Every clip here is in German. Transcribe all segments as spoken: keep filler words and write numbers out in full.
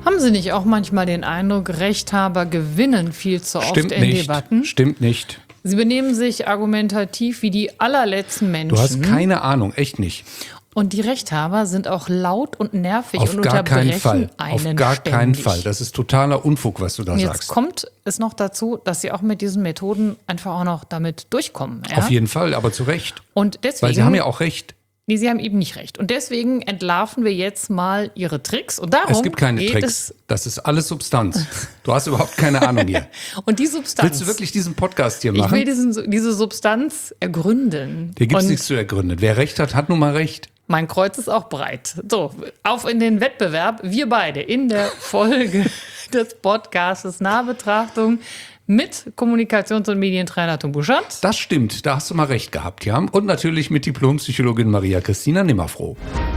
Haben Sie nicht auch manchmal den Eindruck, Rechthaber gewinnen viel zu oft Stimmt in nicht. Debatten? Stimmt nicht. Sie benehmen sich argumentativ wie die allerletzten Menschen. Du hast keine Ahnung, echt nicht. Und die Rechthaber sind auch laut und nervig Auf und gar unterbrechen keinen Fall. einen Auf gar ständig. keinen Fall. Das ist totaler Unfug, was du da Und jetzt sagst. kommt es noch dazu, dass sie auch mit diesen Methoden einfach auch noch damit durchkommen. Ja? Auf jeden Fall, aber zu Recht. Und deswegen, Weil sie haben ja auch recht. Nee, sie haben eben nicht recht. Und deswegen entlarven wir jetzt mal ihre Tricks. Und darum Es gibt keine geht Tricks. Es Das ist alles Substanz. Du hast überhaupt keine Ahnung hier. und die Substanz. Willst du wirklich diesen Podcast hier Ich will machen? diesen, diese Substanz ergründen. Hier gibt es Und nichts zu ergründen. Wer recht hat, hat nun mal recht. mein Kreuz ist auch breit. So, auf in den Wettbewerb. Wir beide in der Folge des Podcasts Nahbetrachtung mit Kommunikations- und Medientrainer Tom Buschert. Das stimmt, da hast du mal recht gehabt, ja. Und natürlich mit Diplompsychologin Maria Christina Nimmerfroh.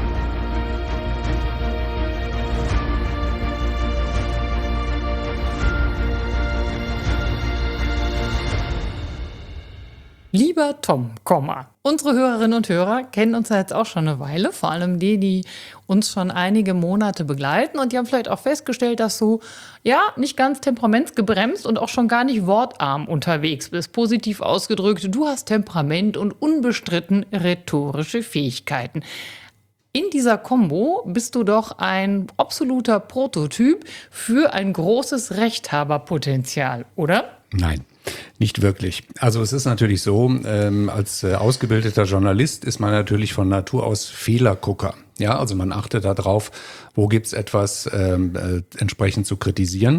Lieber Tom, Komma. Unsere Hörerinnen und Hörer kennen uns ja jetzt auch schon eine Weile, vor allem die, die uns schon einige Monate begleiten und die haben vielleicht auch festgestellt, dass du ja nicht ganz temperamentsgebremst und auch schon gar nicht wortarm unterwegs bist. Positiv ausgedrückt, du hast Temperament und unbestritten rhetorische Fähigkeiten. In dieser Kombo bist du doch ein absoluter Prototyp für ein großes Rechthaberpotenzial, oder? Nein, nicht wirklich. Also es ist natürlich so, ähm, als äh, ausgebildeter Journalist ist man natürlich von Natur aus Fehlergucker. Ja, also man achtet darauf, wo gibt's etwas ähm, äh, entsprechend zu kritisieren.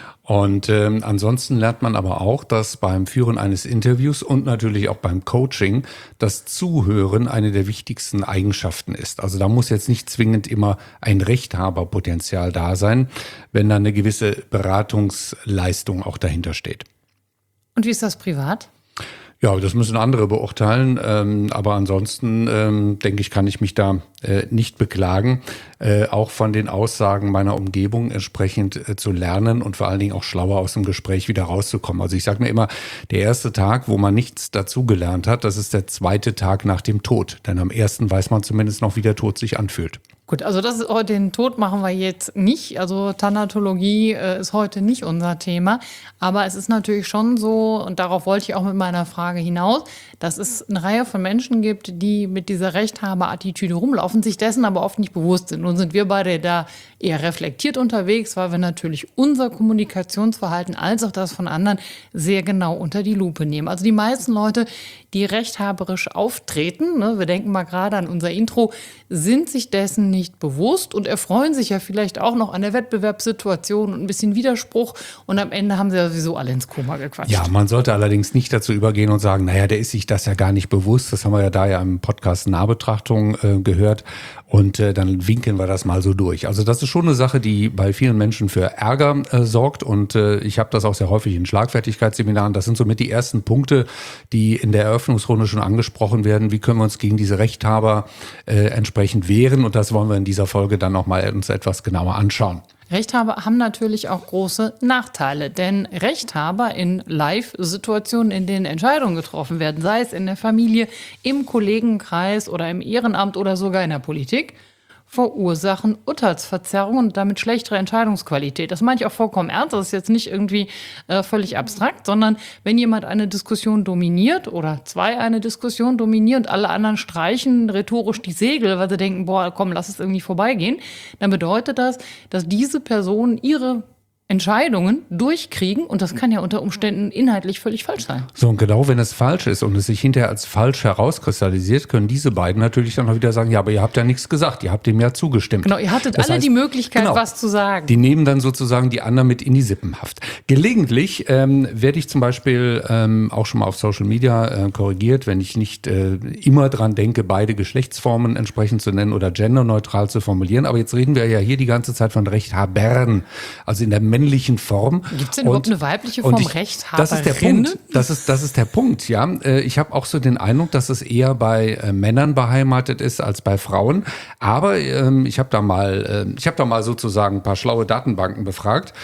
Und ähm, ansonsten lernt man aber auch, dass beim Führen eines Interviews und natürlich auch beim Coaching das Zuhören eine der wichtigsten Eigenschaften ist. Also da muss jetzt nicht zwingend immer ein Rechthaberpotenzial da sein, wenn da eine gewisse Beratungsleistung auch dahinter steht. Und wie ist das privat? Ja, das müssen andere beurteilen. Ähm, aber ansonsten, ähm, denke ich, kann ich mich da äh, nicht beklagen, äh, auch von den Aussagen meiner Umgebung entsprechend äh, zu lernen und vor allen Dingen auch schlauer aus dem Gespräch wieder rauszukommen. Also ich sage mir immer, der erste Tag, wo man nichts dazugelernt hat, das ist der zweite Tag nach dem Tod. Denn am ersten weiß man zumindest noch, wie der Tod sich anfühlt. Gut, also das ist, den Tod machen wir jetzt nicht. Also Thanatologie äh, ist heute nicht unser Thema. Aber es ist natürlich schon so, und darauf wollte ich auch mit meiner Frage hinaus, dass es eine Reihe von Menschen gibt, die mit dieser Rechthaber-Attitüde rumlaufen, sich dessen aber oft nicht bewusst sind. Nun sind wir beide da eher reflektiert unterwegs, weil wir natürlich unser Kommunikationsverhalten als auch das von anderen sehr genau unter die Lupe nehmen. Also die meisten Leute, die rechthaberisch auftreten, ne, wir denken mal gerade an unser Intro, sind sich dessen nicht bewusst und erfreuen sich ja vielleicht auch noch an der Wettbewerbssituation und ein bisschen Widerspruch und am Ende haben sie ja sowieso alle ins Koma gequatscht. Ja, man sollte allerdings nicht dazu übergehen und sagen, naja, der ist sich das ja gar nicht bewusst. Das haben wir ja da ja im Podcast Nahbetrachtung äh, gehört und äh, dann winkeln wir das mal so durch. Also das ist schon eine Sache, die bei vielen Menschen für Ärger äh, sorgt und äh, ich habe das auch sehr häufig in Schlagfertigkeitsseminaren. Das sind somit die ersten Punkte, die in der Eröffnungsrunde schon angesprochen werden. Wie können wir uns gegen diese Rechthaber äh, entsprechend wehren? Und das wollen wir in dieser Folge dann nochmal uns etwas genauer anschauen. Rechthaber haben natürlich auch große Nachteile, denn Rechthaber in Live-Situationen, in denen Entscheidungen getroffen werden, sei es in der Familie, im Kollegenkreis oder im Ehrenamt oder sogar in der Politik, verursachen Urteilsverzerrungen und damit schlechtere Entscheidungsqualität. Das meine ich auch vollkommen ernst. Das ist jetzt nicht irgendwie äh, völlig abstrakt, sondern wenn jemand eine Diskussion dominiert oder zwei eine Diskussion dominieren und alle anderen streichen rhetorisch die Segel, weil sie denken, boah, komm, lass es irgendwie vorbeigehen, dann bedeutet das, dass diese Personen ihre Entscheidungen durchkriegen und das kann ja unter Umständen inhaltlich völlig falsch sein. So, und genau wenn es falsch ist und es sich hinterher als falsch herauskristallisiert, können diese beiden natürlich dann auch wieder sagen, ja, aber ihr habt ja nichts gesagt, ihr habt dem ja zugestimmt. Genau, ihr hattet Das alle heißt, die Möglichkeit, genau, was zu sagen. Die nehmen dann sozusagen die anderen mit in die Sippenhaft. Gelegentlich ähm, werde ich zum Beispiel ähm, auch schon mal auf Social Media äh, korrigiert, wenn ich nicht äh, immer dran denke, beide Geschlechtsformen entsprechend zu nennen oder genderneutral zu formulieren. Aber jetzt reden wir ja hier die ganze Zeit von Rechthabern, also in der männlichen Form. Gibt es denn überhaupt eine weibliche Form ich, Rechthaberin? Das ist der Punkt. Das ist, das ist der Punkt, ja. Ich habe auch so den Eindruck, dass es eher bei äh, Männern beheimatet ist als bei Frauen. Aber ähm, ich habe da mal, äh, ich habe da mal sozusagen ein paar schlaue Datenbanken befragt.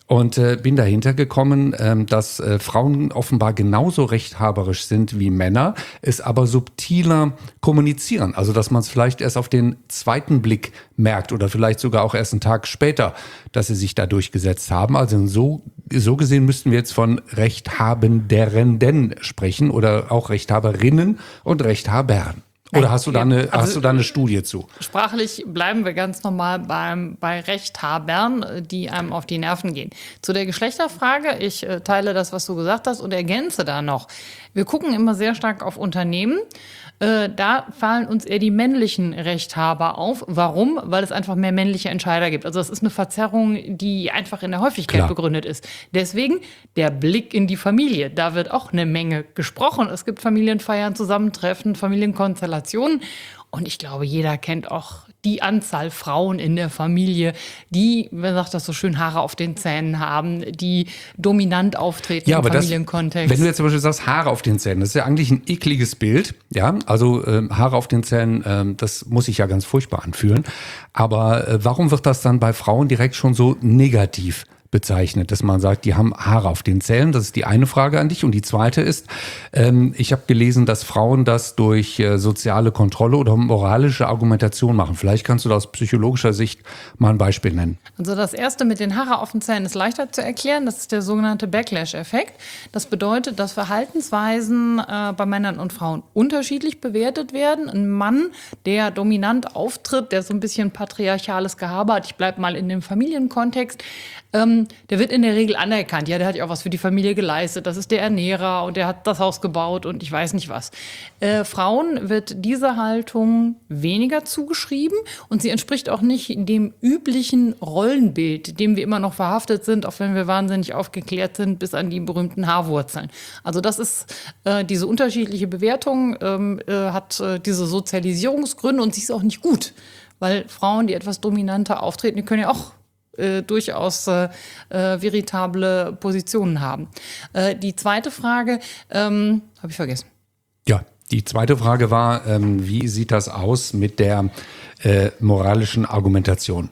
Und äh, bin dahinter gekommen, ähm, dass äh, Frauen offenbar genauso rechthaberisch sind wie Männer, es aber subtiler kommunizieren. Also dass man es vielleicht erst auf den zweiten Blick merkt oder vielleicht sogar auch erst einen Tag später, dass sie sich da durchgesetzt haben. Also so, so gesehen müssten wir jetzt von Rechthabenderenden sprechen oder auch Rechthaberinnen und Rechthabern. Oder hast du da eine, also, hast du da eine Studie zu? Sprachlich bleiben wir ganz normal beim, bei Rechthabern, die einem auf die Nerven gehen. Zu der Geschlechterfrage, ich äh, teile das, was du gesagt hast und ergänze da noch. Wir gucken immer sehr stark auf Unternehmen. Äh, da fallen uns eher die männlichen Rechthaber auf. Warum? Weil es einfach mehr männliche Entscheider gibt. Also das ist eine Verzerrung, die einfach in der Häufigkeit Klar. begründet ist. Deswegen der Blick in die Familie. Da wird auch eine Menge gesprochen. Es gibt Familienfeiern, Zusammentreffen, Familienkonstellationen. Und ich glaube, jeder kennt auch die Anzahl Frauen in der Familie, die, wer sagt das so schön, Haare auf den Zähnen haben, die dominant auftreten Ja, im aber das, Familienkontext. wenn du jetzt zum Beispiel sagst, Haare auf den Zähnen, das ist ja eigentlich ein ekliges Bild. Ja, also ähm, Haare auf den Zähnen, ähm, das muss sich ja ganz furchtbar anfühlen. Aber äh, warum wird das dann bei Frauen direkt schon so negativ bezeichnet, dass man sagt, die haben Haare auf den Zähnen? Das ist die eine Frage an dich. Und die zweite ist, ähm, ich habe gelesen, dass Frauen das durch äh, soziale Kontrolle oder moralische Argumentation machen. Vielleicht kannst du da aus psychologischer Sicht mal ein Beispiel nennen. Also das erste mit den Haare auf den Zähnen ist leichter zu erklären. Das ist der sogenannte Backlash-Effekt. Das bedeutet, dass Verhaltensweisen äh, bei Männern und Frauen unterschiedlich bewertet werden. Ein Mann, der dominant auftritt, der so ein bisschen patriarchales Gehabe hat, ich bleibe mal in dem Familienkontext, Ähm, der wird in der Regel anerkannt. Ja, der hat ja auch was für die Familie geleistet. Das ist der Ernährer und der hat das Haus gebaut und ich weiß nicht was. Äh, Frauen wird diese Haltung weniger zugeschrieben und sie entspricht auch nicht dem üblichen Rollenbild, dem wir immer noch verhaftet sind, auch wenn wir wahnsinnig aufgeklärt sind, bis an die berühmten Haarwurzeln. Also das ist äh, diese unterschiedliche Bewertung, ähm, äh, hat äh, diese Sozialisierungsgründe und sie ist auch nicht gut, weil Frauen, die etwas dominanter auftreten, die können ja auch Äh, durchaus äh, äh, veritable Positionen haben. Äh, die zweite Frage ähm, habe ich vergessen. Ja, die zweite Frage war, ähm, wie sieht das aus mit der äh, moralischen Argumentation?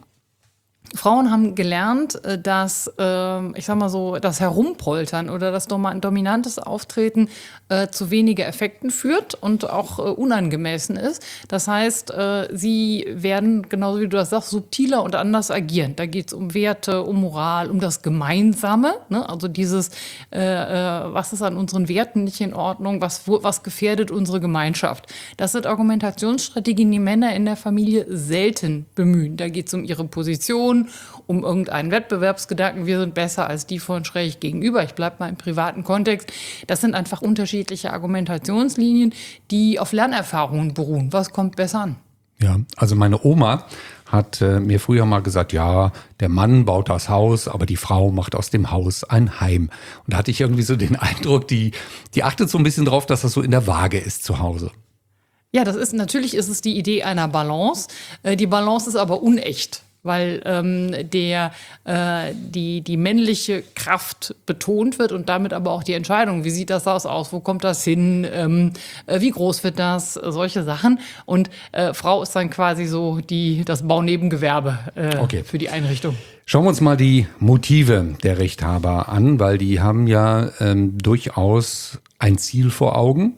Frauen haben gelernt, dass, ich sag mal so, das Herumpoltern oder das dominantes Auftreten äh, zu weniger Effekten führt und auch äh, unangemessen ist. Das heißt, äh, sie werden, genauso wie du das sagst, subtiler und anders agieren. Da geht es um Werte, um Moral, um das Gemeinsame. Ne? Also dieses, äh, äh, was ist an unseren Werten nicht in Ordnung, was, was gefährdet unsere Gemeinschaft. Das sind Argumentationsstrategien, die Männer in der Familie selten bemühen. Da geht es um ihre Position, um irgendeinen Wettbewerbsgedanken, wir sind besser als die von schräg gegenüber. Ich bleibe mal im privaten Kontext. Das sind einfach unterschiedliche Argumentationslinien, die auf Lernerfahrungen beruhen. Was kommt besser an? Ja, also meine Oma hat äh, mir früher mal gesagt, ja, der Mann baut das Haus, aber die Frau macht aus dem Haus ein Heim. Und da hatte ich irgendwie so den Eindruck, die, die achtet so ein bisschen drauf, dass das so in der Waage ist zu Hause. Ja, das ist, natürlich ist es die Idee einer Balance. Äh, die Balance ist aber unecht. Weil ähm, der, äh, die, die männliche Kraft betont wird und damit aber auch die Entscheidung, wie sieht das aus, wo kommt das hin, ähm, äh, wie groß wird das, solche Sachen. Und äh, Frau ist dann quasi so die, das Baunebengewerbe äh, Okay. für die Einrichtung. Schauen wir uns mal die Motive der Rechthaber an, weil die haben ja ähm, durchaus ein Ziel vor Augen.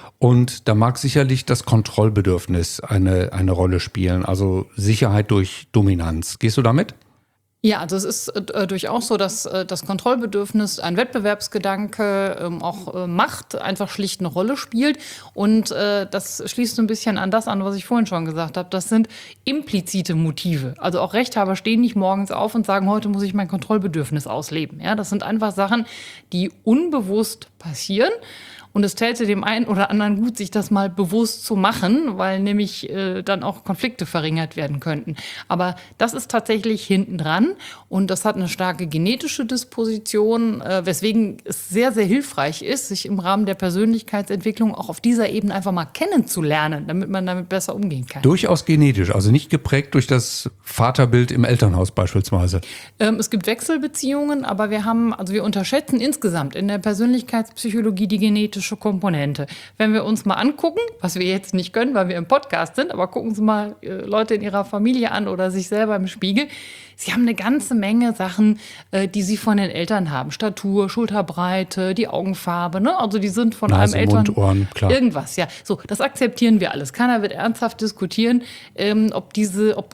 Und da mag sicherlich das Kontrollbedürfnis eine, eine Rolle spielen, also Sicherheit durch Dominanz. Gehst du damit? Ja, also es ist äh, durchaus so, dass äh, das Kontrollbedürfnis, ein Wettbewerbsgedanke, ähm, auch äh, Macht einfach schlicht eine Rolle spielt. Und äh, das schließt so ein bisschen an das an, was ich vorhin schon gesagt habe. Das sind implizite Motive. Also auch Rechthaber stehen nicht morgens auf und sagen, heute muss ich mein Kontrollbedürfnis ausleben. Ja, das sind einfach Sachen, die unbewusst passieren. Und es täte dem einen oder anderen gut, sich das mal bewusst zu machen, weil nämlich äh, dann auch Konflikte verringert werden könnten. Aber das ist tatsächlich hinten dran und das hat eine starke genetische Disposition, äh, weswegen es sehr, sehr hilfreich ist, sich im Rahmen der Persönlichkeitsentwicklung auch auf dieser Ebene einfach mal kennenzulernen, damit man damit besser umgehen kann. Durchaus genetisch, also nicht geprägt durch das Vaterbild im Elternhaus beispielsweise? Ähm, es gibt Wechselbeziehungen, aber wir haben, also wir unterschätzen insgesamt in der Persönlichkeitspsychologie die genetische Komponente. Wenn wir uns mal angucken, was wir jetzt nicht können, weil wir im Podcast sind, aber gucken Sie mal äh, Leute in Ihrer Familie an oder sich selber im Spiegel. Sie haben eine ganze Menge Sachen, äh, die Sie von den Eltern haben. Statur, Schulterbreite, die Augenfarbe, ne? Also die sind von Nase, einem Eltern... Mund, Ohren, klar. Irgendwas, ja. So, das akzeptieren wir alles. Keiner wird ernsthaft diskutieren, ähm, ob diese, ob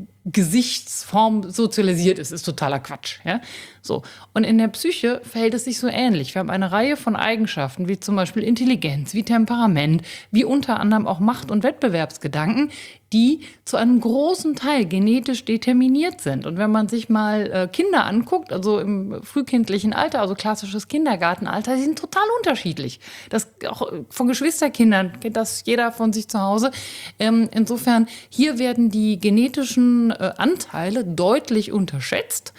Gesichtsform sozialisiert ist, ist totaler Quatsch. Ja? So. Und in der Psyche verhält es sich so ähnlich. Wir haben eine Reihe von Eigenschaften, wie zum Beispiel Intelligenz, wie Temperament, wie unter anderem auch Macht- und Wettbewerbsgedanken, die zu einem großen Teil genetisch determiniert sind. Und wenn man sich mal äh, Kinder anguckt, also im frühkindlichen Alter, also klassisches Kindergartenalter, die sind total unterschiedlich. Das auch von Geschwisterkindern kennt das jeder von sich zu Hause. Ähm, insofern, hier werden die genetischen äh, Anteile deutlich unterschätzt.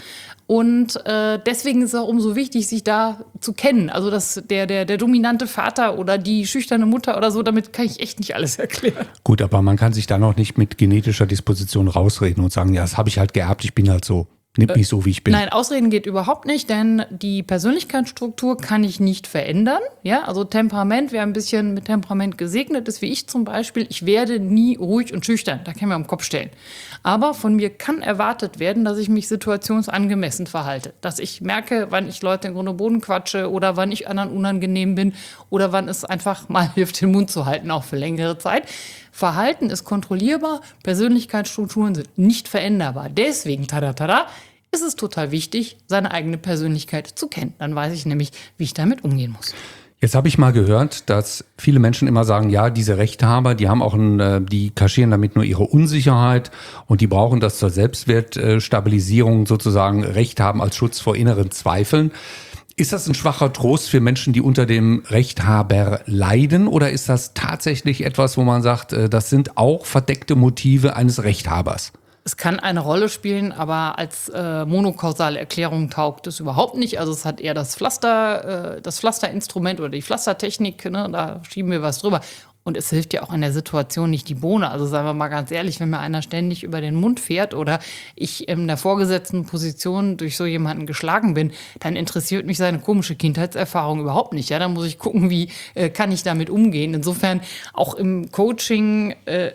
Und äh, deswegen ist es auch umso wichtig, sich da zu kennen. Also dass der, der, der dominante Vater oder die schüchterne Mutter oder so, damit kann ich echt nicht alles erklären. Gut, aber man kann sich da noch nicht mit genetischer Disposition rausreden und sagen, ja, das habe ich halt geerbt, ich bin halt so. Nimm mich so, wie ich bin. Nein, Ausreden geht überhaupt nicht, denn die Persönlichkeitsstruktur kann ich nicht verändern. Ja, also Temperament, wer ein bisschen mit Temperament gesegnet ist, wie ich zum Beispiel, ich werde nie ruhig und schüchtern. Da kann ich mir am Kopf stellen. Aber von mir kann erwartet werden, dass ich mich situationsangemessen verhalte. Dass ich merke, wann ich Leute in Grund und Boden quatsche oder wann ich anderen unangenehm bin oder wann es einfach mal hilft, den Mund zu halten, auch für längere Zeit. Verhalten ist kontrollierbar, Persönlichkeitsstrukturen sind nicht veränderbar. Deswegen, tada, tada, ist es total wichtig, seine eigene Persönlichkeit zu kennen. Dann weiß ich nämlich, wie ich damit umgehen muss. Jetzt habe ich mal gehört, dass viele Menschen immer sagen, ja, diese Rechthaber, die haben auch ein, die kaschieren damit nur ihre Unsicherheit und die brauchen das zur Selbstwertstabilisierung sozusagen, Recht haben als Schutz vor inneren Zweifeln. Ist das ein schwacher Trost für Menschen, die unter dem Rechthaber leiden, oder ist das tatsächlich etwas, wo man sagt, das sind auch verdeckte Motive eines Rechthabers? Es kann eine Rolle spielen, aber als äh, monokausale Erklärung taugt es überhaupt nicht. Also es hat eher das Pflaster, äh, das Pflasterinstrument oder die Pflastertechnik, ne? Da schieben wir was drüber. Und es hilft ja auch in der Situation nicht die Bohne. Also sagen wir mal ganz ehrlich, wenn mir einer ständig über den Mund fährt oder ich in der vorgesetzten Position durch so jemanden geschlagen bin, dann interessiert mich seine komische Kindheitserfahrung überhaupt nicht. Ja, dann muss ich gucken, wie äh, kann ich damit umgehen. Insofern auch im Coaching äh,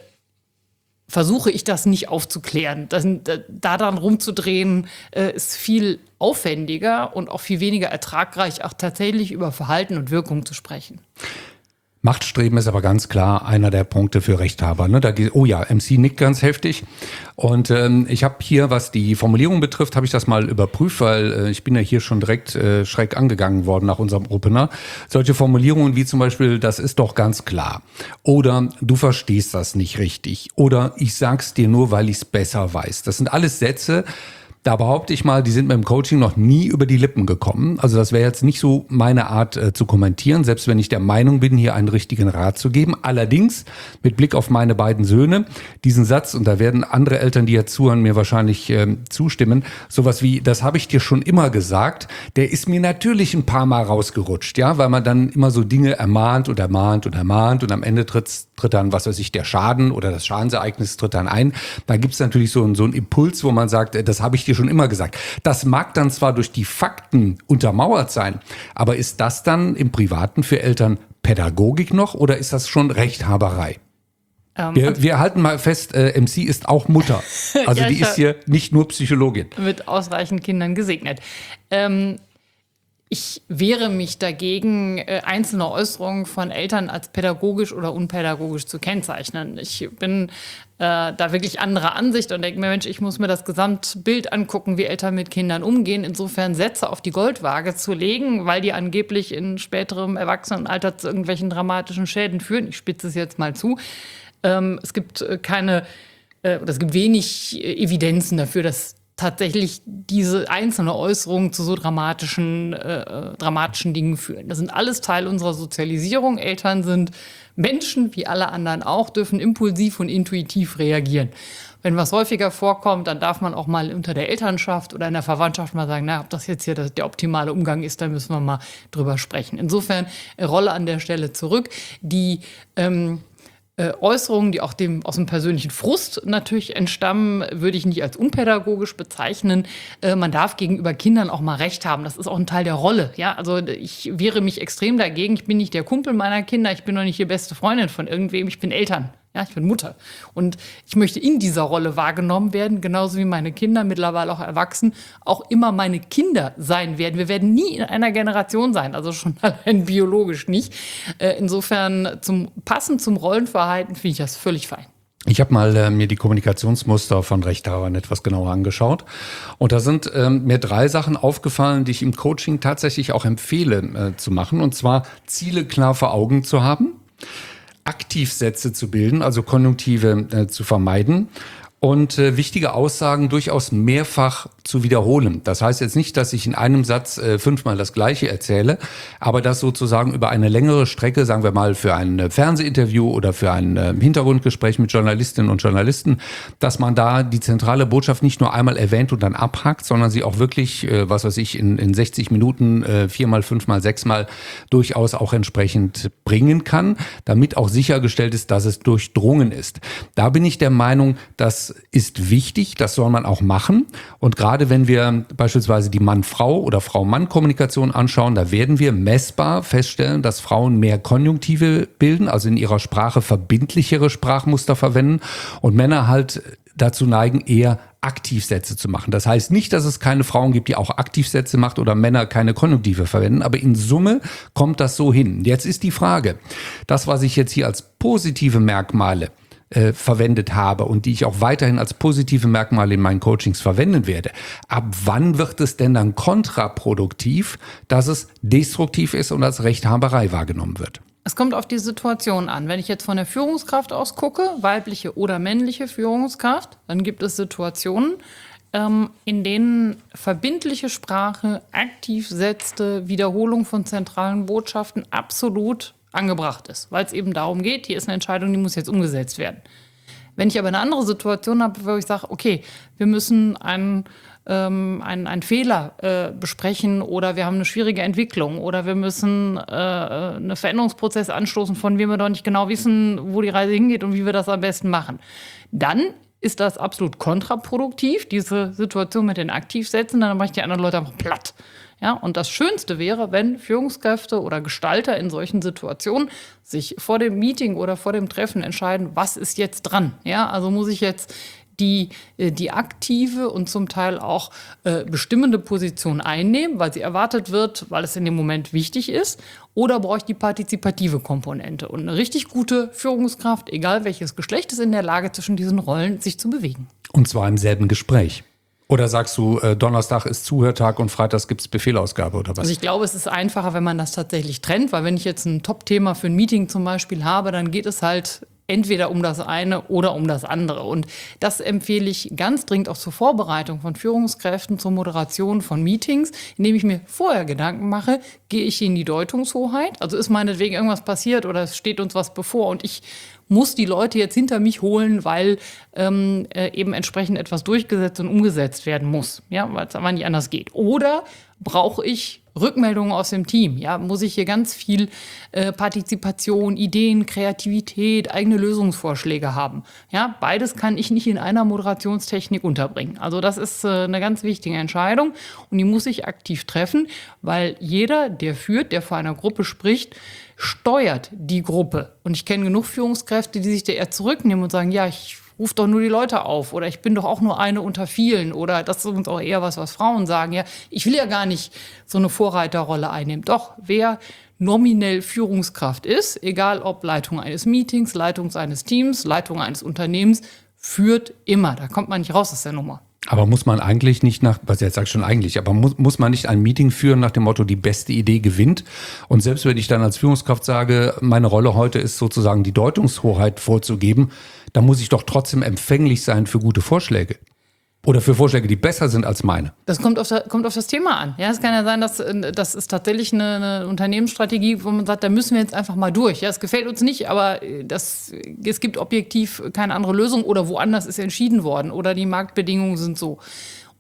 versuche ich das nicht aufzuklären. Das, da dann rumzudrehen, äh, ist viel aufwendiger und auch viel weniger ertragreich, auch tatsächlich über Verhalten und Wirkung zu sprechen. Machtstreben ist aber ganz klar einer der Punkte für Rechthaber. Ne? Da geht, oh ja, M C nickt ganz heftig. Und ähm, ich habe hier, was die Formulierung betrifft, habe ich das mal überprüft, weil äh, ich bin ja hier schon direkt äh, schräg angegangen worden nach unserem Opener. Solche Formulierungen wie zum Beispiel, das ist doch ganz klar. Oder du verstehst das nicht richtig. Oder ich sag's dir nur, weil ich's besser weiß. Das sind alles Sätze, da behaupte ich mal, die sind mir im Coaching noch nie über die Lippen gekommen. Also das wäre jetzt nicht so meine Art äh, zu kommentieren, selbst wenn ich der Meinung bin, hier einen richtigen Rat zu geben. Allerdings, mit Blick auf meine beiden Söhne, diesen Satz, und da werden andere Eltern, die jetzt zuhören, mir wahrscheinlich äh, zustimmen, sowas wie, das habe ich dir schon immer gesagt, der ist mir natürlich ein paar Mal rausgerutscht, ja, weil man dann immer so Dinge ermahnt und ermahnt und ermahnt und am Ende tritt, tritt dann, was weiß ich, der Schaden oder das Schadensereignis tritt dann ein. Da gibt es natürlich so, so einen Impuls, wo man sagt, das habe ich dir schon immer gesagt. Das mag dann zwar durch die Fakten untermauert sein, aber ist das dann im Privaten für Eltern Pädagogik noch oder ist das schon Rechthaberei? Ähm, wir, wir halten mal fest, äh, M C ist auch Mutter. Also ja, die ist hier nicht nur Psychologin. Mit ausreichend Kindern gesegnet. Ähm Ich wehre mich dagegen, einzelne Äußerungen von Eltern als pädagogisch oder unpädagogisch zu kennzeichnen. Ich bin äh, da wirklich anderer Ansicht und denke mir, Mensch, ich muss mir das Gesamtbild angucken, wie Eltern mit Kindern umgehen. Insofern Sätze auf die Goldwaage zu legen, weil die angeblich in späterem Erwachsenenalter zu irgendwelchen dramatischen Schäden führen. Ich spitze es jetzt mal zu. Ähm, es gibt keine, äh, oder es gibt wenig Evidenzen dafür, dass tatsächlich diese einzelne Äußerungen zu so dramatischen, äh, dramatischen Dingen führen. Das sind alles Teil unserer Sozialisierung. Eltern sind Menschen, wie alle anderen auch, dürfen impulsiv und intuitiv reagieren. Wenn was häufiger vorkommt, dann darf man auch mal unter der Elternschaft oder in der Verwandtschaft mal sagen, na, ob das jetzt hier das, der optimale Umgang ist, da müssen wir mal drüber sprechen. Insofern Rolle an der Stelle zurück. Die ähm, Äh, Äußerungen, die auch dem, aus dem persönlichen Frust natürlich entstammen, würde ich nicht als unpädagogisch bezeichnen. Äh, man darf gegenüber Kindern auch mal Recht haben. Das ist auch ein Teil der Rolle. Ja? Also ich wehre mich extrem dagegen. Ich bin nicht der Kumpel meiner Kinder. Ich bin noch nicht die beste Freundin von irgendwem. Ich bin Eltern. Ja, ich bin Mutter. Und ich möchte in dieser Rolle wahrgenommen werden, genauso wie meine Kinder, mittlerweile auch erwachsen, auch immer meine Kinder sein werden. Wir werden nie in einer Generation sein, also schon allein biologisch nicht. Äh, insofern, zum, passend zum Rollenverhalten, finde ich das völlig fein. Ich habe mal äh, mir die Kommunikationsmuster von Rechthabern etwas genauer angeschaut. Und da sind ähm, mir drei Sachen aufgefallen, die ich im Coaching tatsächlich auch empfehle äh, zu machen. Und zwar Ziele klar vor Augen zu haben, Aktivsätze zu bilden, also Konjunktive äh, zu vermeiden und äh, wichtige Aussagen durchaus mehrfach zu wiederholen. Das heißt jetzt nicht, dass ich in einem Satz äh, fünfmal das Gleiche erzähle, aber das sozusagen über eine längere Strecke, sagen wir mal für ein äh, Fernsehinterview oder für ein äh, Hintergrundgespräch mit Journalistinnen und Journalisten, dass man da die zentrale Botschaft nicht nur einmal erwähnt und dann abhakt, sondern sie auch wirklich, äh, was weiß ich, in, in sechzig Minuten äh, viermal, fünfmal, sechsmal durchaus auch entsprechend bringen kann, damit auch sichergestellt ist, dass es durchdrungen ist. Da bin ich der Meinung, das ist wichtig, das soll man auch machen. Und gerade wenn wir beispielsweise die Mann-Frau- oder Frau-Mann-Kommunikation anschauen, da werden wir messbar feststellen, dass Frauen mehr Konjunktive bilden, also in ihrer Sprache verbindlichere Sprachmuster verwenden und Männer halt dazu neigen, eher Aktivsätze zu machen. Das heißt nicht, dass es keine Frauen gibt, die auch Aktivsätze macht oder Männer keine Konjunktive verwenden, aber in Summe kommt das so hin. Jetzt ist die Frage, das, was ich jetzt hier als positive Merkmale äh, verwendet habe und die ich auch weiterhin als positive Merkmale in meinen Coachings verwenden werde, ab wann wird es denn dann kontraproduktiv, dass es destruktiv ist und als Rechthaberei wahrgenommen wird? Es kommt auf die Situation an. Wenn ich jetzt von der Führungskraft aus gucke, weibliche oder männliche Führungskraft, dann gibt es Situationen, ähm, in denen verbindliche Sprache, Aktivsätze, Wiederholung von zentralen Botschaften absolut angebracht ist, weil es eben darum geht, hier ist eine Entscheidung, die muss jetzt umgesetzt werden. Wenn ich aber eine andere Situation habe, wo ich sage, okay, wir müssen einen ähm, einen, einen Fehler äh, besprechen oder wir haben eine schwierige Entwicklung oder wir müssen äh, einen Veränderungsprozess anstoßen, von dem wir doch nicht genau wissen, wo die Reise hingeht und wie wir das am besten machen. Dann ist das absolut kontraproduktiv, diese Situation mit den Aktivsätzen, dann mache ich die anderen Leute einfach platt. Ja, und das Schönste wäre, wenn Führungskräfte oder Gestalter in solchen Situationen sich vor dem Meeting oder vor dem Treffen entscheiden, was ist jetzt dran? Ja, also muss ich jetzt die, die aktive und zum Teil auch äh, bestimmende Position einnehmen, weil sie erwartet wird, weil es in dem Moment wichtig ist, oder brauche ich die partizipative Komponente? Und eine richtig gute Führungskraft, egal welches Geschlecht, ist in der Lage, zwischen diesen Rollen sich zu bewegen. Und zwar im selben Gespräch. Oder sagst du, äh, Donnerstag ist Zuhörtag und Freitags gibt es Befehlausgabe oder was? Also ich glaube, es ist einfacher, wenn man das tatsächlich trennt, weil wenn ich jetzt ein Top-Thema für ein Meeting zum Beispiel habe, dann geht es halt entweder um das eine oder um das andere. Und das empfehle ich ganz dringend auch zur Vorbereitung von Führungskräften, zur Moderation von Meetings, indem ich mir vorher Gedanken mache, gehe ich in die Deutungshoheit? Also ist meinetwegen irgendwas passiert oder es steht uns was bevor und ich muss die Leute jetzt hinter mich holen, weil ähm, äh, eben entsprechend etwas durchgesetzt und umgesetzt werden muss, ja, weil es aber nicht anders geht. Oder brauche ich Rückmeldungen aus dem Team? Ja, muss ich hier ganz viel äh, Partizipation, Ideen, Kreativität, eigene Lösungsvorschläge haben? Ja, beides kann ich nicht in einer Moderationstechnik unterbringen. Also das ist äh, eine ganz wichtige Entscheidung und die muss ich aktiv treffen, weil jeder, der führt, der vor einer Gruppe spricht, steuert die Gruppe. Und ich kenne genug Führungskräfte, die sich da eher zurücknehmen und sagen, ja, ich rufe doch nur die Leute auf oder ich bin doch auch nur eine unter vielen oder das ist uns auch eher was, was Frauen sagen. Ja, ich will ja gar nicht so eine Vorreiterrolle einnehmen. Doch, wer nominell Führungskraft ist, egal ob Leitung eines Meetings, Leitung eines Teams, Leitung eines Unternehmens, führt immer. Da kommt man nicht raus aus der Nummer. Aber muss man eigentlich nicht nach, was jetzt sag ich schon eigentlich, aber muss, muss man nicht ein Meeting führen nach dem Motto, die beste Idee gewinnt? Und selbst wenn ich dann als Führungskraft sage, meine Rolle heute ist sozusagen die Deutungshoheit vorzugeben, dann muss ich doch trotzdem empfänglich sein für gute Vorschläge. Oder für Vorschläge, die besser sind als meine. Das kommt auf, das, kommt auf das Thema an. Ja, es kann ja sein, dass das ist tatsächlich eine, eine Unternehmensstrategie, wo man sagt, da müssen wir jetzt einfach mal durch. Ja, es gefällt uns nicht, aber das, es gibt objektiv keine andere Lösung oder woanders ist entschieden worden oder die Marktbedingungen sind so.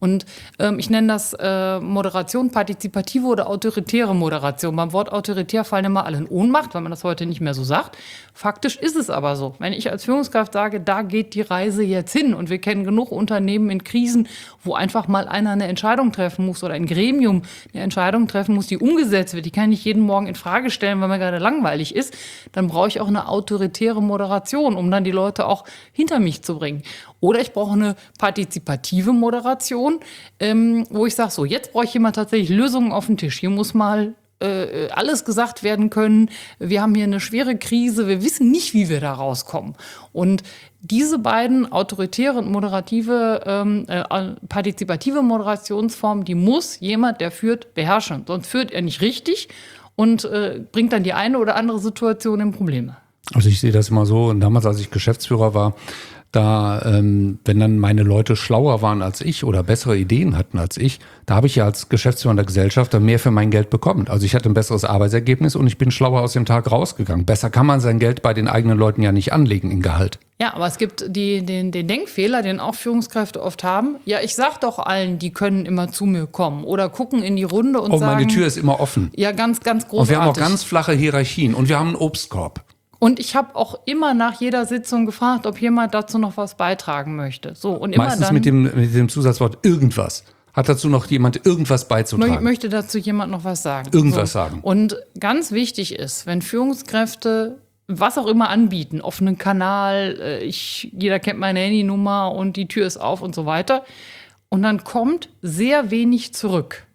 Und ähm, ich nenne das äh, Moderation, partizipative oder autoritäre Moderation. Beim Wort autoritär fallen immer alle in Ohnmacht, weil man das heute nicht mehr so sagt. Faktisch ist es aber so. Wenn ich als Führungskraft sage, da geht die Reise jetzt hin und wir kennen genug Unternehmen in Krisen, wo einfach mal einer eine Entscheidung treffen muss oder ein Gremium eine Entscheidung treffen muss, die umgesetzt wird. Die kann ich jeden Morgen in Frage stellen, weil mir gerade langweilig ist. Dann brauche ich auch eine autoritäre Moderation, um dann die Leute auch hinter mich zu bringen. Oder ich brauche eine partizipative Moderation, ähm, wo ich sage, so, jetzt brauche ich jemand tatsächlich Lösungen auf den Tisch. Hier muss mal äh, alles gesagt werden können. Wir haben hier eine schwere Krise. Wir wissen nicht, wie wir da rauskommen. Und diese beiden, autoritäre und moderative, ähm, äh, partizipative Moderationsformen, die muss jemand, der führt, beherrschen. Sonst führt er nicht richtig und äh, bringt dann die eine oder andere Situation in Probleme. Also ich sehe das immer so, und damals, als ich Geschäftsführer war, da, ähm, wenn dann meine Leute schlauer waren als ich oder bessere Ideen hatten als ich, da habe ich ja als Geschäftsführer der Gesellschaft dann mehr für mein Geld bekommen. Also ich hatte ein besseres Arbeitsergebnis und ich bin schlauer aus dem Tag rausgegangen. Besser kann man sein Geld bei den eigenen Leuten ja nicht anlegen in Gehalt. Ja, aber es gibt die, den, den Denkfehler, den auch Führungskräfte oft haben. Ja, ich sag doch allen, die können immer zu mir kommen oder gucken in die Runde und oh, sagen... Oh, meine Tür ist immer offen. Ja, ganz, ganz großartig. Und wir haben auch ganz flache Hierarchien und wir haben einen Obstkorb. Und ich habe auch immer nach jeder Sitzung gefragt, ob jemand dazu noch was beitragen möchte. So, und immer Meistens dann, mit dem, mit dem Zusatzwort irgendwas. Hat dazu noch jemand irgendwas beizutragen? Möchte dazu jemand noch was sagen? Irgendwas so. sagen. Und ganz wichtig ist, wenn Führungskräfte was auch immer anbieten, offenen Kanal, ich, jeder kennt meine Handynummer und die Tür ist auf und so weiter, und dann kommt sehr wenig zurück,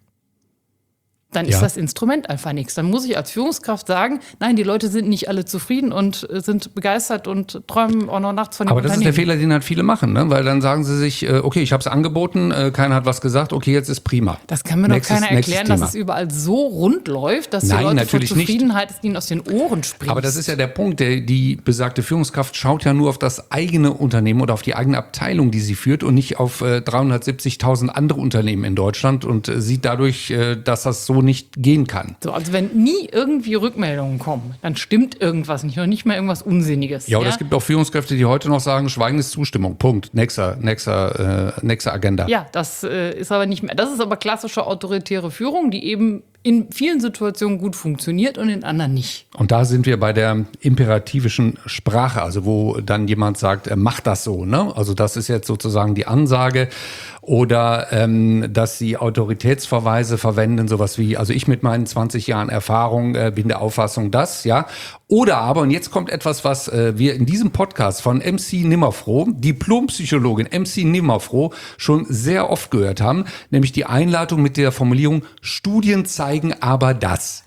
dann ist ja. das Instrument einfach nichts. Dann muss ich als Führungskraft sagen, nein, die Leute sind nicht alle zufrieden und sind begeistert und träumen auch noch nachts von dem Aber das ist der Fehler, den halt viele machen, ne? Weil dann sagen sie sich, okay, ich habe es angeboten, keiner hat was gesagt, okay, jetzt ist prima. Das kann mir doch keiner erklären, dass es überall so rund läuft, dass die Nein, Leute natürlich vor Zufriedenheit es ihnen aus den Ohren springt. Aber das ist ja der Punkt, der, die besagte Führungskraft schaut ja nur auf das eigene Unternehmen oder auf die eigene Abteilung, die sie führt und nicht auf äh, dreihundertsiebzigtausend andere Unternehmen in Deutschland und äh, sieht dadurch, äh, dass das so nicht gehen kann. So, also wenn nie irgendwie Rückmeldungen kommen, dann stimmt irgendwas nicht, noch nicht mal irgendwas Unsinniges. Ja, oder ja? Es gibt auch Führungskräfte, die heute noch sagen, Schweigen ist Zustimmung. Punkt. Nächster, nächster, äh, nächste Agenda. Ja, das äh, ist aber nicht mehr. Das ist aber klassische autoritäre Führung, die eben in vielen Situationen gut funktioniert und in anderen nicht. Und da sind wir bei der imperativischen Sprache, also wo dann jemand sagt, äh, mach das so, ne? Also das ist jetzt sozusagen die Ansage. Oder ähm, dass sie Autoritätsverweise verwenden, sowas wie, also ich mit meinen zwanzig Jahren Erfahrung äh, bin der Auffassung, das, ja. Oder aber, und jetzt kommt etwas, was äh, wir in diesem Podcast von M C Nimmerfroh, Diplompsychologin M C Nimmerfroh, schon sehr oft gehört haben, nämlich die Einleitung mit der Formulierung, Studien zeigen aber das.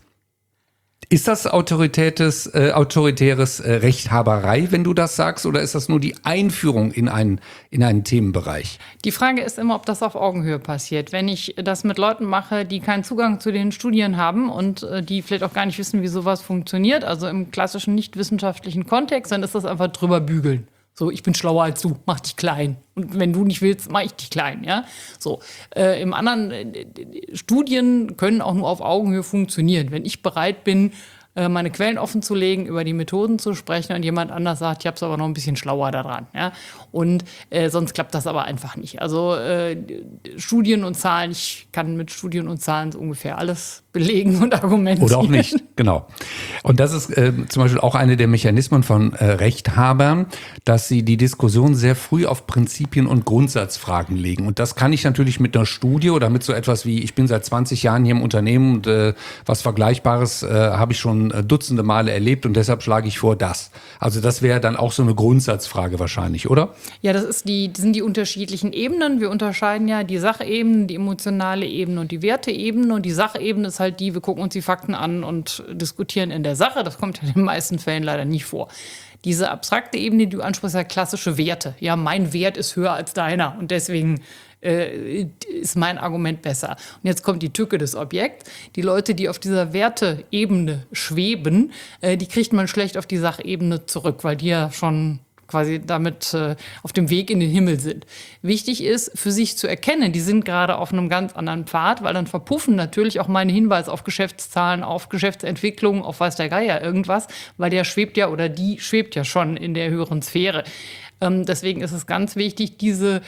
Ist das autoritäres, äh, autoritäres äh, Rechthaberei, wenn du das sagst, oder ist das nur die Einführung in einen, in einen Themenbereich? Die Frage ist immer, ob das auf Augenhöhe passiert. Wenn ich das mit Leuten mache, die keinen Zugang zu den Studien haben und äh, die vielleicht auch gar nicht wissen, wie sowas funktioniert, also im klassischen nicht-wissenschaftlichen Kontext, dann ist das einfach drüber bügeln. So, ich bin schlauer als du, mach dich klein. Und wenn du nicht willst, mach ich dich klein, ja. So, äh, im anderen, äh, Studien können auch nur auf Augenhöhe funktionieren. Wenn ich bereit bin, äh, meine Quellen offen zu legen, über die Methoden zu sprechen und jemand anders sagt, ich hab's aber noch ein bisschen schlauer daran, ja. Und äh, sonst klappt das aber einfach nicht. Also äh, Studien und Zahlen, ich kann mit Studien und Zahlen so ungefähr alles belegen und argumentieren. Oder auch nicht, genau. Und das ist äh, zum Beispiel auch eine der Mechanismen von äh, Rechthabern, dass sie die Diskussion sehr früh auf Prinzipien und Grundsatzfragen legen. Und das kann ich natürlich mit einer Studie oder mit so etwas wie, ich bin seit zwanzig Jahren hier im Unternehmen und äh, was Vergleichbares äh, habe ich schon äh, dutzende Male erlebt und deshalb schlage ich vor, das. Also das wäre dann auch so eine Grundsatzfrage wahrscheinlich, oder? Ja, das ist die, das sind die unterschiedlichen Ebenen. Wir unterscheiden ja die Sachebene, die emotionale Ebene und die Werteebene. Und die Sachebene ist halt die, wir gucken uns die Fakten an und diskutieren in der Sache. Das kommt ja in den meisten Fällen leider nicht vor. Diese abstrakte Ebene, die du ansprichst, ja klassische Werte. Ja, mein Wert ist höher als deiner und deswegen äh, ist mein Argument besser. Und jetzt kommt die Tücke des Objekts. Die Leute, die auf dieser Werteebene schweben, äh, die kriegt man schlecht auf die Sachebene zurück, weil die ja schon quasi damit äh, auf dem Weg in den Himmel sind. Wichtig ist, für sich zu erkennen, die sind gerade auf einem ganz anderen Pfad, weil dann verpuffen natürlich auch meine Hinweise auf Geschäftszahlen, auf Geschäftsentwicklung, auf weiß der Geier irgendwas, weil der schwebt ja oder die schwebt ja schon in der höheren Sphäre. Ähm, deswegen ist es ganz wichtig, diese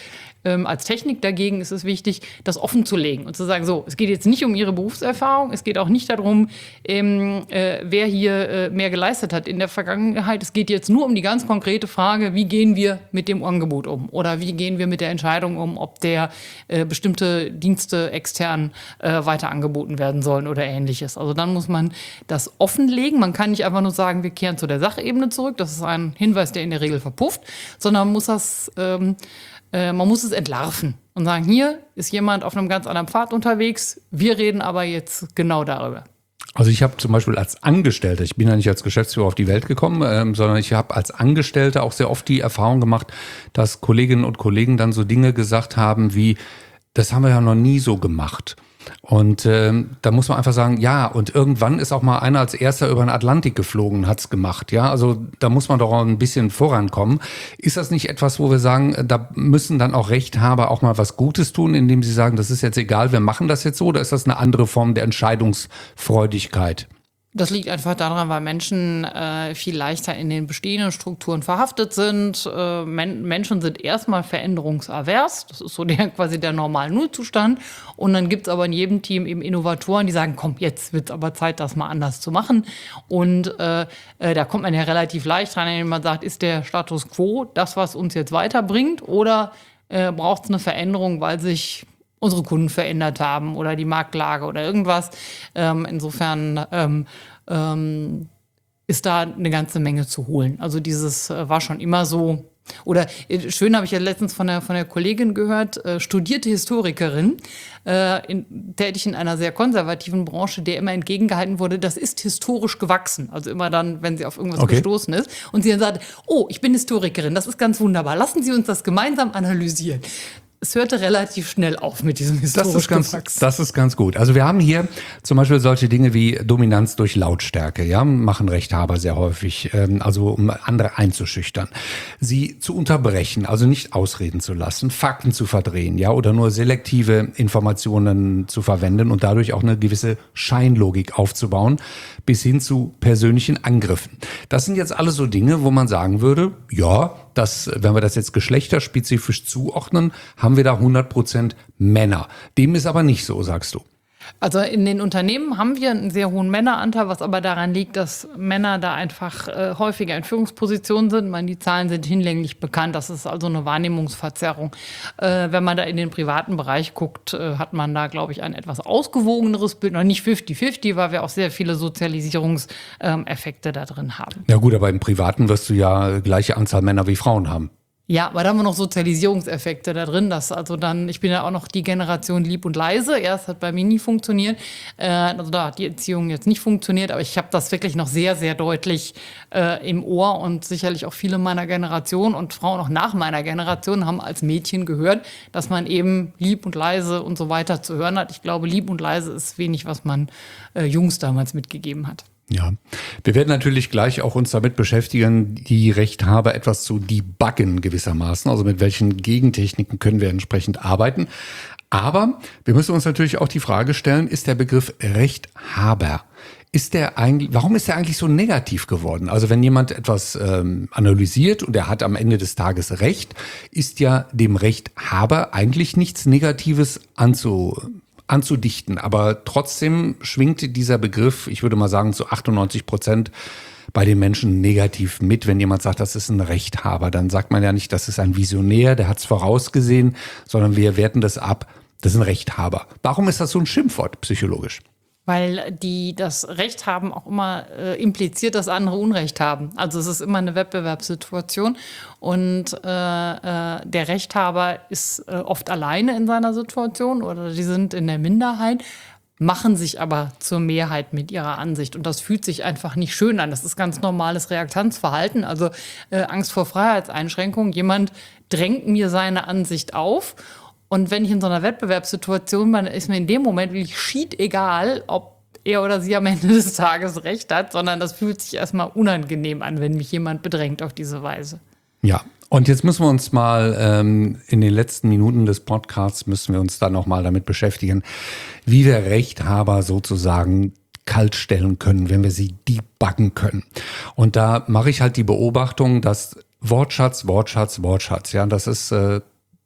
Ähm, als Technik dagegen ist es wichtig, das offen zu legen und zu sagen, so, es geht jetzt nicht um Ihre Berufserfahrung, es geht auch nicht darum, ähm, äh, wer hier äh, mehr geleistet hat in der Vergangenheit. Es geht jetzt nur um die ganz konkrete Frage, wie gehen wir mit dem Angebot um oder wie gehen wir mit der Entscheidung um, ob der äh, bestimmte Dienste extern äh, weiter angeboten werden sollen oder ähnliches. Also dann muss man das offenlegen. Man kann nicht einfach nur sagen, wir kehren zu der Sachebene zurück. Das ist ein Hinweis, der in der Regel verpufft, sondern man muss das, ähm, äh, man muss es entlarven und sagen, hier ist jemand auf einem ganz anderen Pfad unterwegs. Wir reden aber jetzt genau darüber. Also ich habe zum Beispiel als Angestellter, ich bin ja nicht als Geschäftsführer auf die Welt gekommen, ähm, sondern ich habe als Angestellter auch sehr oft die Erfahrung gemacht, dass Kolleginnen und Kollegen dann so Dinge gesagt haben wie, das haben wir ja noch nie so gemacht. Und ähm, da muss man einfach sagen, ja, und irgendwann ist auch mal einer als erster über den Atlantik geflogen und hat's gemacht. Ja, also da muss man doch auch ein bisschen vorankommen. Ist das nicht etwas, wo wir sagen, da müssen dann auch Rechthaber auch mal was Gutes tun, indem sie sagen, das ist jetzt egal, wir machen das jetzt so, oder ist das eine andere Form der Entscheidungsfreudigkeit? Das liegt einfach daran, weil Menschen äh, viel leichter in den bestehenden Strukturen verhaftet sind. Äh, Men- Menschen sind erstmal veränderungsavers. Das ist so der, quasi der normale Nullzustand. Und dann gibt es aber in jedem Team eben Innovatoren, die sagen, komm, jetzt wird es aber Zeit, das mal anders zu machen. Und äh, äh, da kommt man ja relativ leicht rein, indem man sagt, ist der Status quo das, was uns jetzt weiterbringt? Oder äh, braucht es eine Veränderung, weil sich unsere Kunden verändert haben oder die Marktlage oder irgendwas. Ähm, insofern ähm, ähm, ist da eine ganze Menge zu holen. Also dieses äh, war schon immer so. Oder äh, schön habe ich ja letztens von der, von der Kollegin gehört, äh, studierte Historikerin, äh, in, tätig in einer sehr konservativen Branche, der immer entgegengehalten wurde, das ist historisch gewachsen. Also immer dann, wenn sie auf irgendwas Okay. gestoßen ist. Und sie dann sagt, oh, ich bin Historikerin, das ist ganz wunderbar. Lassen Sie uns das gemeinsam analysieren. Es hörte relativ schnell auf mit diesem Das historisch ist ganz, gewachsen. das ist ganz gut. Also wir haben hier zum Beispiel solche Dinge wie Dominanz durch Lautstärke, ja, machen Rechthaber sehr häufig, ähm, also um andere einzuschüchtern, sie zu unterbrechen, also nicht ausreden zu lassen, Fakten zu verdrehen, ja, oder nur selektive Informationen zu verwenden und dadurch auch eine gewisse Scheinlogik aufzubauen, bis hin zu persönlichen Angriffen. Das sind jetzt alles so Dinge, wo man sagen würde, ja, das, wenn wir das jetzt geschlechterspezifisch zuordnen, haben wir da hundert Prozent Männer. Dem ist aber nicht so, sagst du. Also in den Unternehmen haben wir einen sehr hohen Männeranteil, was aber daran liegt, dass Männer da einfach äh, häufiger in Führungspositionen sind. Ich meine, die Zahlen sind hinlänglich bekannt. Das ist also eine Wahrnehmungsverzerrung. Äh, wenn man da in den privaten Bereich guckt, äh, hat man da, glaube ich, ein etwas ausgewogeneres Bild. Noch nicht fifty fifty, weil wir auch sehr viele Sozialisierungseffekte da drin haben. Ja gut, aber im Privaten wirst du ja gleiche Anzahl Männer wie Frauen haben. Ja, aber da haben wir noch Sozialisierungseffekte da drin, dass also dann, ich bin ja auch noch die Generation lieb und leise, ja, das hat bei mir nie funktioniert, äh, also da hat die Erziehung jetzt nicht funktioniert, aber ich habe das wirklich noch sehr, sehr deutlich äh, im Ohr und sicherlich auch viele meiner Generation und Frauen auch nach meiner Generation haben als Mädchen gehört, dass man eben lieb und leise und so weiter zu hören hat. Ich glaube, lieb und leise ist wenig, was man äh, Jungs damals mitgegeben hat. Ja, wir werden natürlich gleich auch uns damit beschäftigen, die Rechthaber etwas zu debuggen gewissermaßen. Also mit welchen Gegentechniken können wir entsprechend arbeiten. Aber wir müssen uns natürlich auch die Frage stellen, ist der Begriff Rechthaber, ist der eigentlich, warum ist der eigentlich so negativ geworden? Also wenn jemand etwas ähm, analysiert und er hat am Ende des Tages Recht, ist ja dem Rechthaber eigentlich nichts Negatives anzu anzudichten. Aber trotzdem schwingt dieser Begriff, ich würde mal sagen, zu achtundneunzig Prozent bei den Menschen negativ mit. Wenn jemand sagt, das ist ein Rechthaber, dann sagt man ja nicht, das ist ein Visionär, der hat es vorausgesehen, sondern wir werten das ab, das ist ein Rechthaber. Warum ist das so ein Schimpfwort psychologisch? Weil die das Recht haben auch immer äh, impliziert, dass andere Unrecht haben. Also es ist immer eine Wettbewerbssituation und äh, äh, der Rechthaber ist äh, oft alleine in seiner Situation oder die sind in der Minderheit, machen sich aber zur Mehrheit mit ihrer Ansicht. Und das fühlt sich einfach nicht schön an. Das ist ganz normales Reaktanzverhalten, also äh, Angst vor Freiheitseinschränkung. Jemand drängt mir seine Ansicht auf. Und wenn ich in so einer Wettbewerbssituation bin, ist mir in dem Moment wirklich schied egal, ob er oder sie am Ende des Tages recht hat, sondern das fühlt sich erstmal unangenehm an, wenn mich jemand bedrängt auf diese Weise. Ja, und jetzt müssen wir uns mal ähm, in den letzten Minuten des Podcasts müssen wir uns dann nochmal damit beschäftigen, wie wir Rechthaber sozusagen kalt stellen können, wenn wir sie debuggen können. Und da mache ich halt die Beobachtung, dass Wortschatz, Wortschatz, Wortschatz, ja, das ist äh,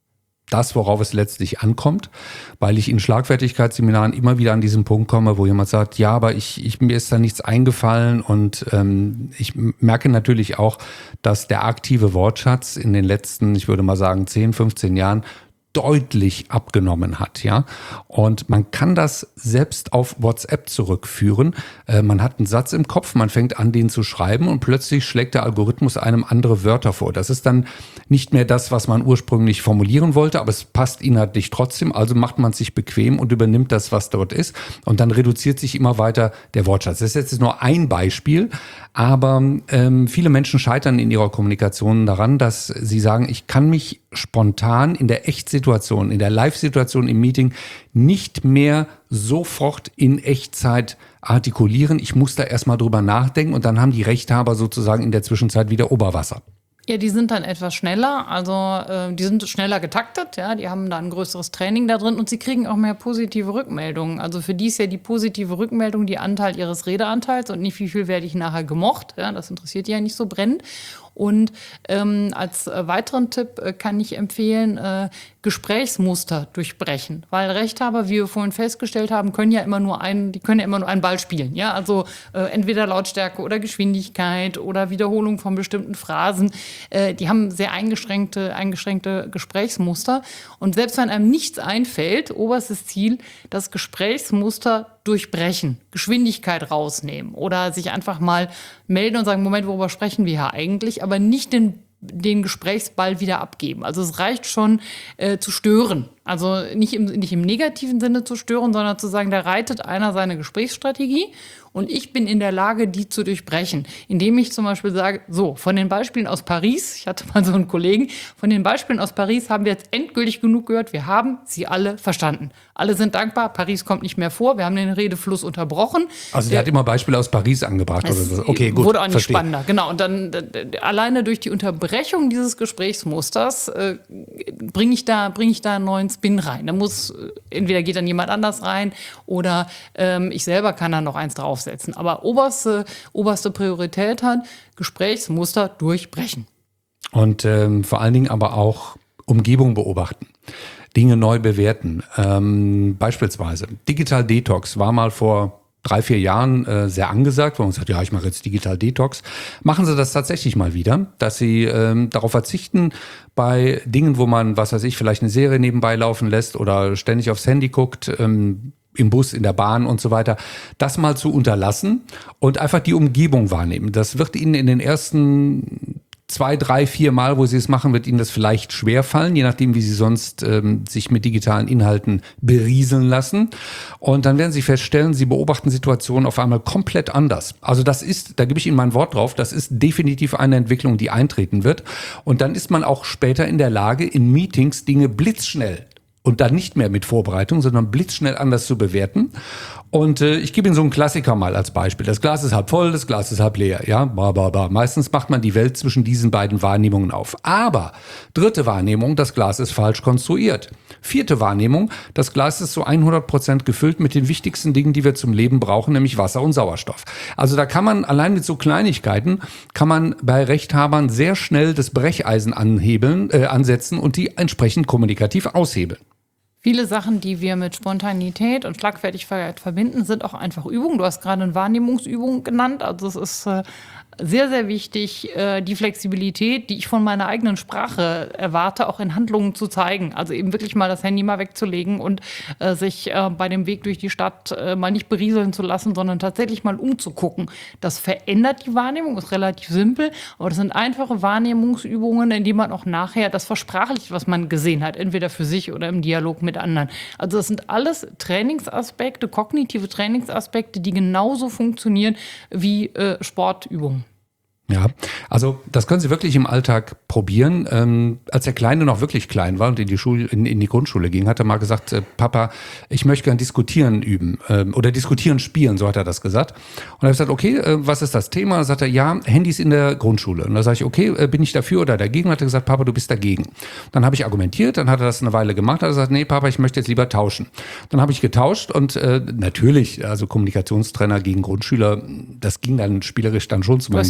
das, worauf es letztlich ankommt, weil ich in Schlagfertigkeitsseminaren immer wieder an diesen Punkt komme, wo jemand sagt, ja, aber ich, ich mir ist da nichts eingefallen und ähm, ich merke natürlich auch, dass der aktive Wortschatz in den letzten, ich würde mal sagen, zehn, fünfzehn Jahren deutlich abgenommen hat, ja. Und man kann das selbst auf WhatsApp zurückführen. Äh, man hat einen Satz im Kopf, man fängt an, den zu schreiben und plötzlich schlägt der Algorithmus einem andere Wörter vor. Das ist dann nicht mehr das, was man ursprünglich formulieren wollte, aber es passt inhaltlich trotzdem. Also macht man sich bequem und übernimmt das, was dort ist. Und dann reduziert sich immer weiter der Wortschatz. Das ist jetzt nur ein Beispiel, aber ähm, viele Menschen scheitern in ihrer Kommunikation daran, dass sie sagen, ich kann mich spontan in der Echtsituation, in der Live-Situation im Meeting nicht mehr sofort in Echtzeit artikulieren. Ich muss da erstmal drüber nachdenken und dann haben die Rechthaber sozusagen in der Zwischenzeit wieder Oberwasser. Ja, die sind dann etwas schneller, also äh, die sind schneller getaktet, ja, die haben da ein größeres Training da drin und sie kriegen auch mehr positive Rückmeldungen. Also für die ist ja die positive Rückmeldung die Anteil ihres Redeanteils und nicht, wie viel werde ich nachher gemocht, ja, das interessiert die ja nicht so brennend. Und ähm, als äh, weiteren Tipp äh, kann ich empfehlen, äh, Gesprächsmuster durchbrechen. Weil Rechthaber, wie wir vorhin festgestellt haben, können ja immer nur einen, die können ja immer nur einen Ball spielen. Ja? Also äh, entweder Lautstärke oder Geschwindigkeit oder Wiederholung von bestimmten Phrasen. Äh, die haben sehr eingeschränkte, eingeschränkte Gesprächsmuster. Und selbst wenn einem nichts einfällt, oberstes Ziel, das Gesprächsmuster durchbrechen, Geschwindigkeit rausnehmen oder sich einfach mal melden und sagen, Moment, worüber sprechen wir hier eigentlich, aber nicht den, den Gesprächsball wieder abgeben. Also es reicht schon äh, zu stören. Also nicht im, nicht im negativen Sinne zu stören, sondern zu sagen, da reitet einer seine Gesprächsstrategie und ich bin in der Lage, die zu durchbrechen. Indem ich zum Beispiel sage, so, von den Beispielen aus Paris, ich hatte mal so einen Kollegen, von den Beispielen aus Paris haben wir jetzt endgültig genug gehört, wir haben sie alle verstanden. Alle sind dankbar, Paris kommt nicht mehr vor, wir haben den Redefluss unterbrochen. Also der, der hat immer Beispiele aus Paris angebracht oder so. Okay, gut. Wurde auch nicht verstehe. spannender, genau. Und dann äh, alleine durch die Unterbrechung dieses Gesprächsmusters äh, bringe ich da, bring ich da einen neuen Spin rein. Da muss, entweder geht dann jemand anders rein oder ähm, ich selber kann dann noch eins draufsetzen. Aber oberste, oberste Priorität hat, Gesprächsmuster durchbrechen. Und ähm, vor allen Dingen aber auch Umgebung beobachten. Dinge neu bewerten. Ähm, beispielsweise Digital Detox war mal vor drei, vier Jahren äh, sehr angesagt, wo man sagt, ja, ich mache jetzt Digital Detox. Machen Sie das tatsächlich mal wieder, dass Sie ähm, darauf verzichten, bei Dingen, wo man, was weiß ich, vielleicht eine Serie nebenbei laufen lässt oder ständig aufs Handy guckt, ähm, im Bus, in der Bahn und so weiter, das mal zu unterlassen und einfach die Umgebung wahrnehmen. Das wird Ihnen in den ersten zwei, drei, vier Mal, wo Sie es machen, wird Ihnen das vielleicht schwerfallen, je nachdem, wie Sie sonst ähm, sich mit digitalen Inhalten berieseln lassen. Und dann werden Sie feststellen, Sie beobachten Situationen auf einmal komplett anders. Also das ist, da gebe ich Ihnen mein Wort drauf, das ist definitiv eine Entwicklung, die eintreten wird. Und dann ist man auch später in der Lage, in Meetings Dinge blitzschnell und dann nicht mehr mit Vorbereitung, sondern blitzschnell anders zu bewerten. Und äh, ich gebe Ihnen so einen Klassiker mal als Beispiel. Das Glas ist halb voll, das Glas ist halb leer. Ja, bah, bah, bah. Meistens macht man die Welt zwischen diesen beiden Wahrnehmungen auf. Aber dritte Wahrnehmung, das Glas ist falsch konstruiert. Vierte Wahrnehmung, das Glas ist zu hundert Prozent gefüllt mit den wichtigsten Dingen, die wir zum Leben brauchen, nämlich Wasser und Sauerstoff. Also da kann man allein mit so Kleinigkeiten, kann man bei Rechthabern sehr schnell das Brecheisen anhebeln, äh, ansetzen und die entsprechend kommunikativ aushebeln. Viele Sachen, die wir mit Spontanität und Schlagfertigkeit verbinden, sind auch einfach Übungen. Du hast gerade eine Wahrnehmungsübung genannt. Also es ist äh, sehr, sehr wichtig, äh, die Flexibilität, die ich von meiner eigenen Sprache erwarte, auch in Handlungen zu zeigen. Also eben wirklich mal das Handy mal wegzulegen und äh, sich äh, bei dem Weg durch die Stadt äh, mal nicht berieseln zu lassen, sondern tatsächlich mal umzugucken. Das verändert die Wahrnehmung, ist relativ simpel, aber das sind einfache Wahrnehmungsübungen, in denen man auch nachher das versprachlicht, was man gesehen hat, entweder für sich oder im Dialog mit anderen. Also das sind alles Trainingsaspekte, kognitive Trainingsaspekte, die genauso funktionieren wie äh, Sportübungen. Ja, also das können Sie wirklich im Alltag probieren. Ähm, als der Kleine noch wirklich klein war und in die Schule, in, in die Grundschule ging, hat er mal gesagt, äh, Papa, ich möchte gern diskutieren üben ähm, oder diskutieren spielen, so hat er das gesagt. Und er hat gesagt, okay, äh, was ist das Thema? Da sagt er, ja, Handys in der Grundschule. Und da sage ich, okay, äh, bin ich dafür oder dagegen? Und hat er gesagt, Papa, du bist dagegen. Dann habe ich argumentiert, dann hat er das eine Weile gemacht, hat er gesagt, nee, Papa, ich möchte jetzt lieber tauschen. Dann habe ich getauscht und äh, natürlich, also Kommunikationstrainer gegen Grundschüler, das ging dann spielerisch dann schon zu meinem Gunsten aus.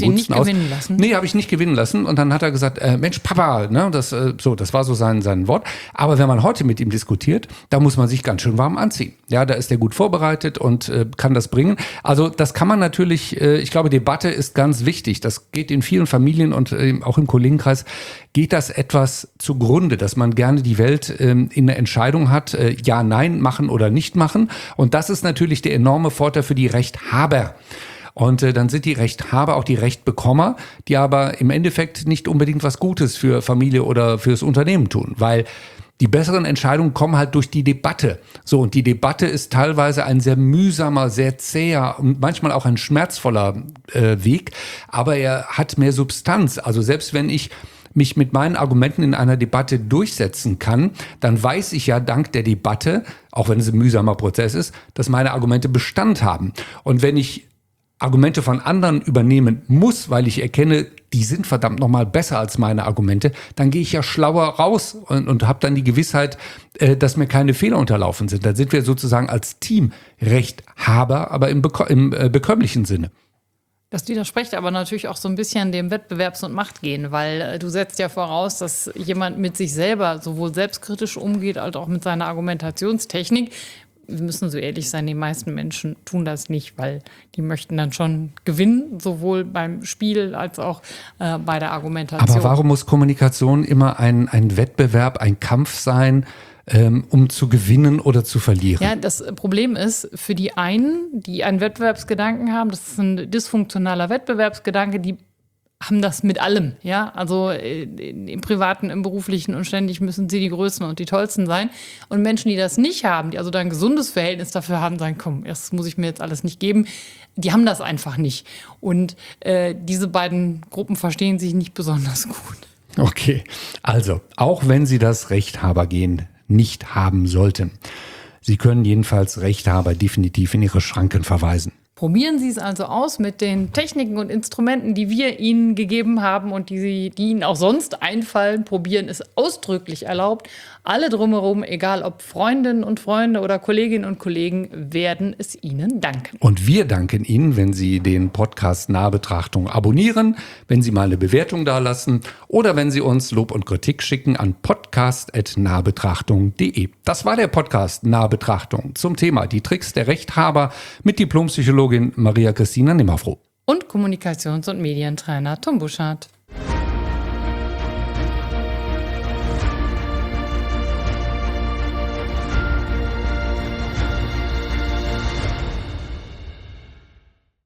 gewinnen lassen? Nee, habe ich nicht gewinnen lassen. Und dann hat er gesagt, äh, Mensch, Papa, ne, das, äh, so, das war so sein, sein Wort. Aber wenn man heute mit ihm diskutiert, da muss man sich ganz schön warm anziehen. Ja, da ist er gut vorbereitet und äh, kann das bringen. Also das kann man natürlich, äh, ich glaube, Debatte ist ganz wichtig. Das geht in vielen Familien und äh, auch im Kollegenkreis geht das etwas zugrunde, dass man gerne die Welt ähm, in der Entscheidung hat, äh, ja, nein, machen oder nicht machen. Und das ist natürlich der enorme Vorteil für die Rechthaber. Und äh, dann sind die Rechthaber auch die Rechtbekommer, die aber im Endeffekt nicht unbedingt was Gutes für Familie oder fürs Unternehmen tun, weil die besseren Entscheidungen kommen halt durch die Debatte. So, und die Debatte ist teilweise ein sehr mühsamer, sehr zäher und manchmal auch ein schmerzvoller äh, Weg, aber er hat mehr Substanz. Also selbst wenn ich mich mit meinen Argumenten in einer Debatte durchsetzen kann, dann weiß ich ja dank der Debatte, auch wenn es ein mühsamer Prozess ist, dass meine Argumente Bestand haben. Und wenn ich Argumente von anderen übernehmen muss, weil ich erkenne, die sind verdammt nochmal besser als meine Argumente, dann gehe ich ja schlauer raus und, und habe dann die Gewissheit, äh, dass mir keine Fehler unterlaufen sind. Dann sind wir sozusagen als Team Rechthaber, aber im, beko- im äh, bekömmlichen Sinne. Das widerspricht aber natürlich auch so ein bisschen dem Wettbewerbs- und Machtgehen, weil äh, du setzt ja voraus, dass jemand mit sich selber sowohl selbstkritisch umgeht, als auch mit seiner Argumentationstechnik. Wir müssen so ehrlich sein, die meisten Menschen tun das nicht, weil die möchten dann schon gewinnen, sowohl beim Spiel als auch äh, bei der Argumentation. Aber warum muss Kommunikation immer ein, ein Wettbewerb, ein Kampf sein, ähm, um zu gewinnen oder zu verlieren? Ja, das Problem ist, für die einen, die einen Wettbewerbsgedanken haben, das ist ein dysfunktionaler Wettbewerbsgedanke, die haben das mit allem, ja, also im Privaten, im Beruflichen und ständig müssen sie die Größten und die Tollsten sein. Und Menschen, die das nicht haben, die also da ein gesundes Verhältnis dafür haben, sagen, komm, das muss ich mir jetzt alles nicht geben, die haben das einfach nicht. Und äh, diese beiden Gruppen verstehen sich nicht besonders gut. Okay, also, auch wenn Sie das Rechthabergehen nicht haben sollten, Sie können jedenfalls Rechthaber definitiv in Ihre Schranken verweisen. Probieren Sie es also aus mit den Techniken und Instrumenten, die wir Ihnen gegeben haben und die, Sie, die Ihnen auch sonst einfallen. Probieren ist ausdrücklich erlaubt. Alle drumherum, egal ob Freundinnen und Freunde oder Kolleginnen und Kollegen, werden es Ihnen danken. Und wir danken Ihnen, wenn Sie den Podcast Nahbetrachtung abonnieren, wenn Sie mal eine Bewertung dalassen oder wenn Sie uns Lob und Kritik schicken an podcast at nahbetrachtung punkt de. Das war der Podcast Nahbetrachtung zum Thema die Tricks der Rechthaber mit Diplompsychologin Maria Christina Nimmerfroh. Und Kommunikations- und Medientrainer Tom Buschardt.